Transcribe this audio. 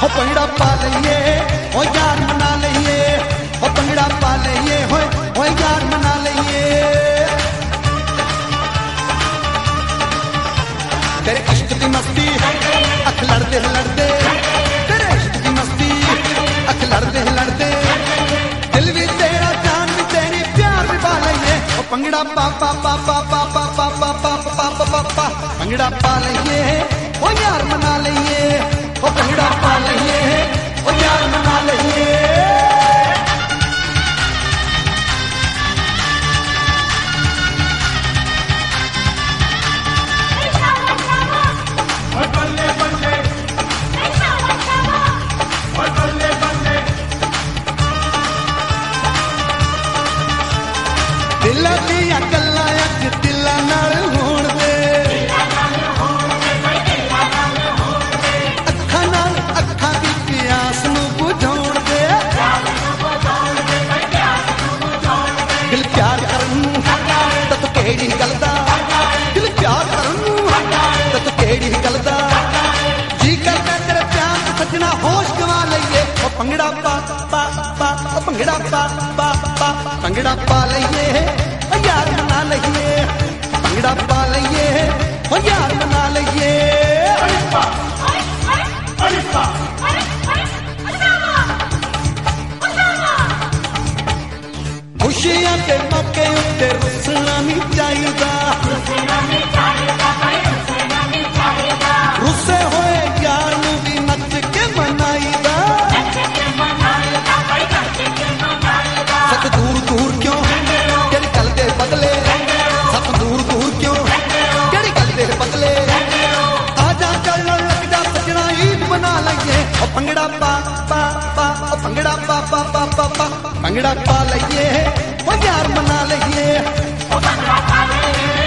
हो भंगड़ा पा लईए हो यार मना लईए हो भंगड़ा पा लईए हो यार मना लईए तेरे इश्क दी मस्ती अख लड़दे लड़दे तेरे इश्क दी मस्ती अख लड़दे लड़दे दिल भी तेरा जान भी तेरी प्यार भी पा लईए हो भंगड़ा पा पा पा पा पा पा पा पा पा पा पा पा भंगड़ा पा लईए हो यार मना लईए हो भंगड़ा पा लईए हो यार मना लईए दिलां दियां गल्लां अज दिलां नाल होण दे अखां नाल अखां दी प्यास नूं बुझाउण दे दिल प्यार करन तां तूं किहड़ी गल दा दिल प्यार करन तां तूं किहड़ी गल दा जी करदा तेरे प्यार च सजना होश गवा लईए ओ भंगड़ा पा पा पा ओ भंगड़ा पा पा पा भंगड़ा पा लईए ओ यार मना लईए भंगड़ा पा लईए ओ यार मना लईए खुशियां के मौके उत्ते रुसना नहीं चाहिदा रुसे होए यार नूं भी नच के मनाईदा सत दूर दूर क्यों तेरी गल दे बदले सत दूर दूर क्यों तेरी गल दे बदले आजा चल लग जा सजना ईद बना लईए ओ भंगड़ा पा पा पा ओ भंगड़ा पा पा पा पा पा भंगड़ा पा लईए ओ यार मना लईए ओ भंगड़ा पा लईए